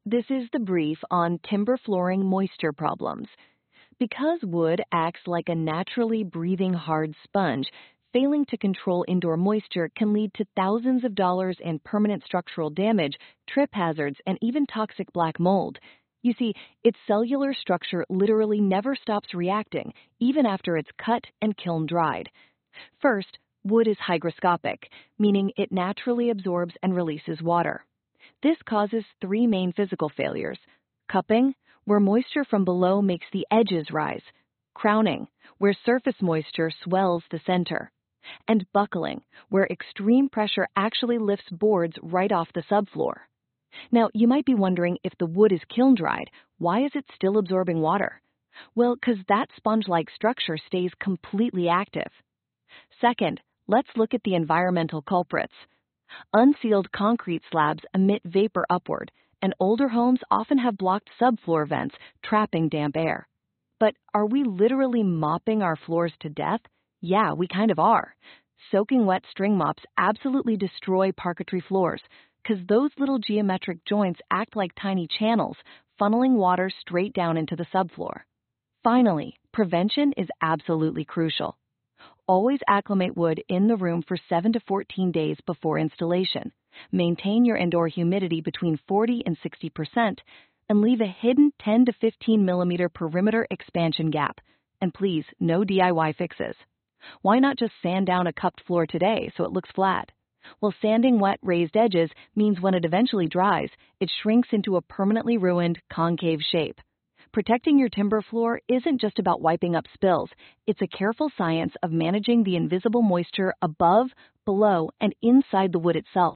This is the brief on timber flooring moisture problems. Because wood acts like a naturally breathing hard sponge, failing to control indoor moisture can lead to thousands of dollars in permanent structural damage, trip hazards, and even toxic black mold. You see, its cellular structure literally never stops reacting, even after it's cut and kiln dried. First, wood is hygroscopic, meaning it naturally absorbs and releases water. This causes three main physical failures: cupping, where moisture from below makes the edges rise; crowning, where surface moisture swells the center; and buckling, where extreme pressure actually lifts boards right off the subfloor. Now, you might be wondering, if the wood is kiln dried, why is it still absorbing water? Well, because that sponge-like structure stays completely active. Second, let's look at the environmental culprits. Unsealed concrete slabs emit vapor upward, and older homes often have blocked subfloor vents, trapping damp air. But are we literally mopping our floors to death? Yeah, we kind of are. Soaking wet string mops absolutely destroy parquetry floors, because those little geometric joints act like tiny channels, funneling water straight down into the subfloor. Finally, prevention is absolutely crucial. Always acclimate wood in the room for 7 to 14 days before installation. Maintain your indoor humidity between 40 and 60%, and leave a hidden 10 to 15 millimeter perimeter expansion gap. And please, no DIY fixes. Why not just sand down a cupped floor today so it looks flat? Well, sanding wet, raised edges means when it eventually dries, it shrinks into a permanently ruined, concave shape. Protecting your timber floor isn't just about wiping up spills. It's a careful science of managing the invisible moisture above, below, and inside the wood itself.